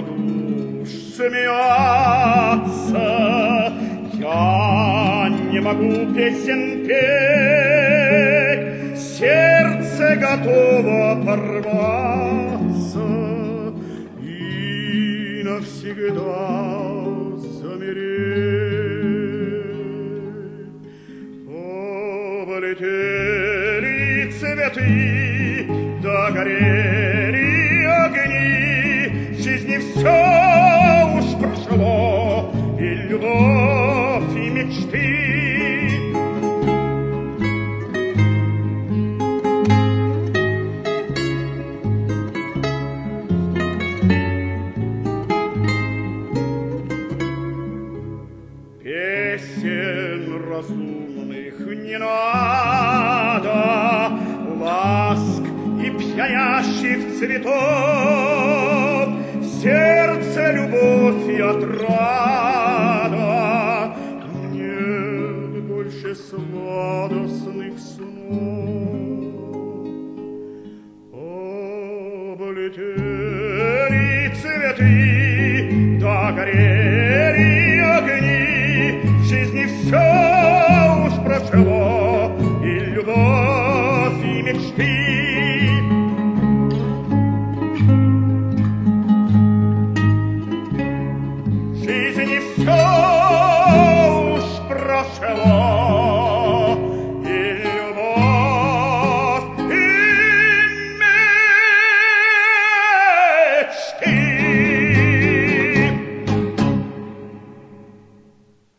буду смеяться, я не могу песен петь, сердце готово порваться и навсегда замереть. Полетели цветы, догорели огни, в жизни все уж прошло, и любовь, и мечты. Песен разумных не надо, ласк и пьянящих цветов, в сердце любовь и отрада.